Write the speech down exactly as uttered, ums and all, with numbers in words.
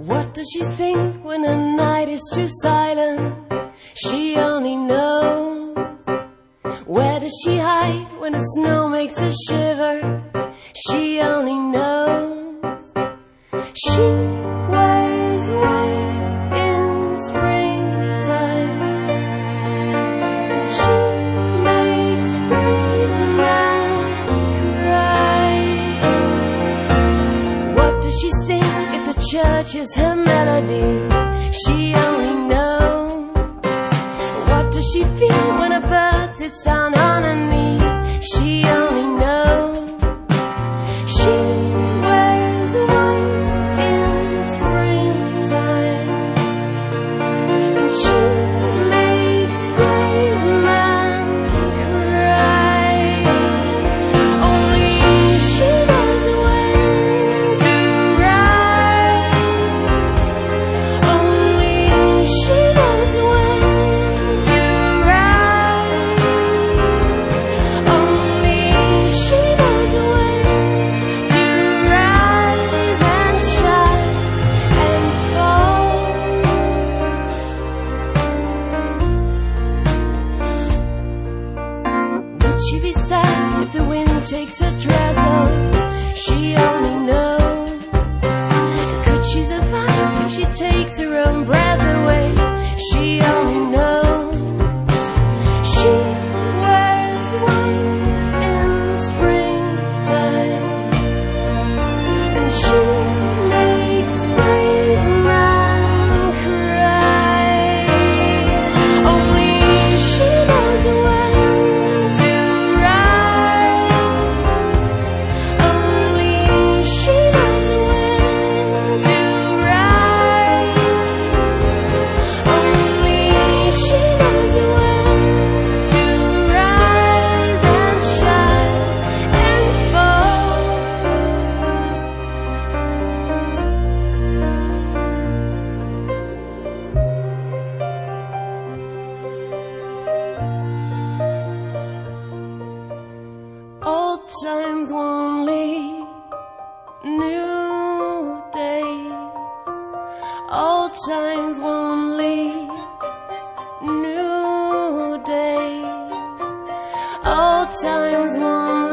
What does she think when the night is too silent? She only knows. Where does she hide when the snow makes her shiver? She only knows. She wears white in springtime. She makes brave men cry. What does she sing if the church is her melody? She only knows. What does she feel when a bird sits down on her knee? She only knows. She wears white in springtime, and she makes brave men cry. Only she knows when to ride. Only she knows when to ride. Only she knows when to rise and shine and fall. Would she be sad if the wind takes her dress off? She only knows. Could she survive if she takes her own breath away? She only knows. She wears white in springtime, and she makes brave men cry. Only she knows when to ride. Only she knows when to ride. Only she knows when to rise and shine and fall. Old times won't leave, new days. Old times won't leave, new days. Old times won't